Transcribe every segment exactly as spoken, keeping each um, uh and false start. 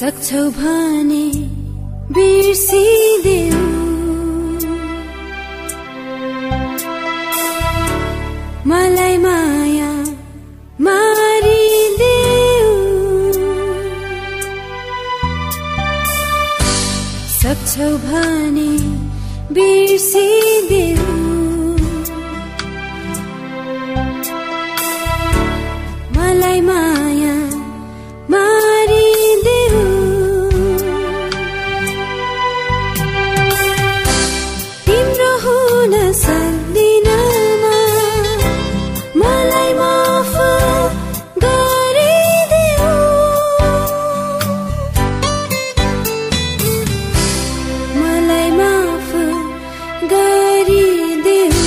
सक्छौ भने बिर्सिदेऊ, मलाई माया मारिदेऊ। सक्छौ भने बिर्सिदेऊ, मलाई माया मारिदेऊ। तिम्रो हुन सक्दिनमा मलाई माफ गरिदेऊ, मलाई माफ गरिदेऊ।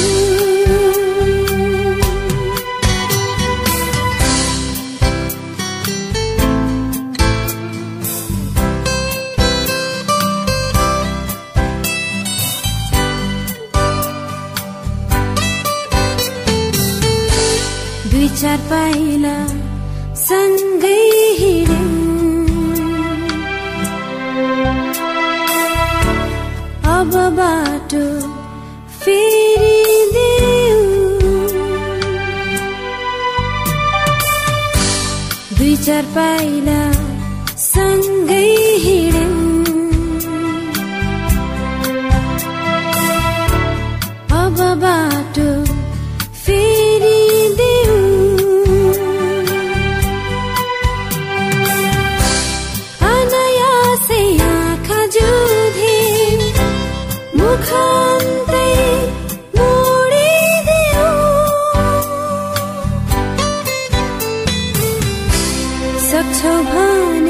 दुई चार पाइला सँगै हिँड्यौं, अब बाटो फेरिदेऊ। दुई चार पाइला सँगै हिँड्यौं, अब बाटो फेरिदेऊ। अनायासै आँखा जुधे मुखान्तै मोडिदेऊ, सक्छौ भने